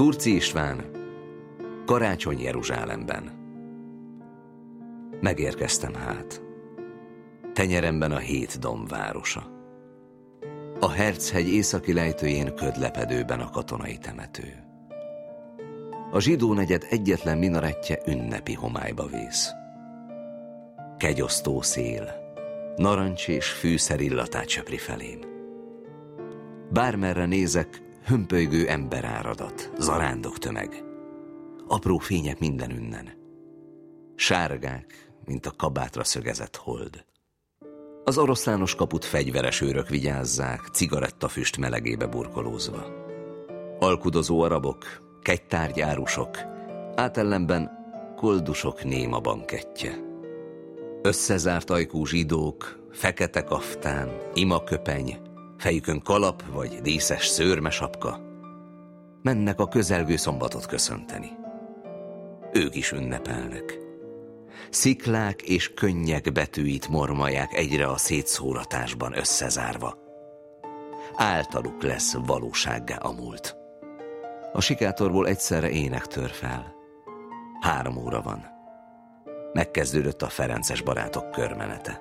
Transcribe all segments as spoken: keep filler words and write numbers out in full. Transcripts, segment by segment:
Turci István, Karácsony Jeruzsálemben. Megérkeztem hát, tenyeremben a hét domb városa. A Herceg északi lejtőjén ködlepedőben a katonai temető. A zsidó negyed egyetlen minarettje ünnepi homályba vész. Kegyosztó szél, narancs és fűszer illatát söpri felém. Bármerre nézek, hömpölygő emberáradat, zarándok tömeg. Apró fények mindenünnen. Sárgák, mint a kabátra szögezett hold. Az oroszlános kaput fegyveres őrök vigyázzák, cigarettafüst melegébe burkolózva. Alkudozó arabok, kegytárgyárusok, átellenben koldusok néma bankettje. Összezárt ajkú zsidók, fekete kaftán, imaköpeny, fejükön kalap vagy díszes szőrmesapka, mennek a közelgő szombatot köszönteni. Ők is ünnepelnek. Sziklák és könnyek betűit mormalják egyre a szétszóratásban összezárva. Általuk lesz valósággá a múlt. A sikátorból egyszerre ének tör fel. Három óra van. Megkezdődött a ferences barátok körmenete.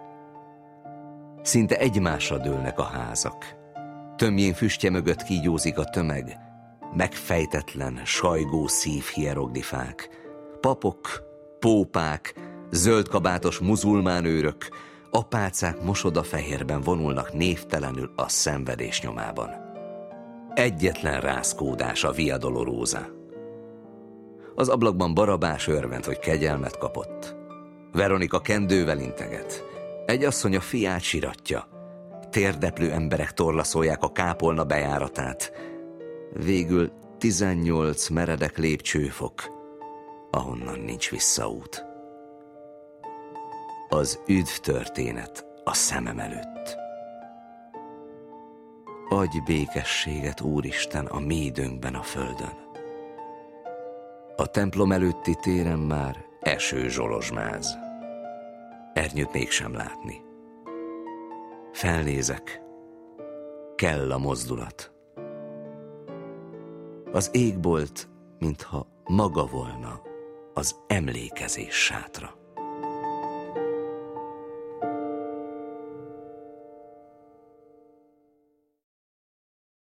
Szinte egymásra dőlnek a házak. Tömjén füstje mögött kígyózik a tömeg, megfejtetlen, sajgó szív hieroglifák, papok, pópák, zöldkabátos muzulmán őrök, apácák mosodafehérben vonulnak névtelenül a szenvedés nyomában. Egyetlen rázkódás a Via Dolorosa. Az ablakban Barabás örvend, hogy kegyelmet kapott. Veronika kendővel integet. Egy asszony a fiát siratja. Térdeplő emberek torlaszolják a kápolna bejáratát. Végül tizennyolc meredek lépcsőfok, ahonnan nincs visszaút. Az üdv történet a szemem előtt. Adj békességet, Úristen, a mi időnkben a földön. A templom előtti téren már eső zsolozsmáz. Ernyőt mégsem látni. Felnézek, kell a mozdulat. Az égbolt, mintha maga volna az emlékezés sátra.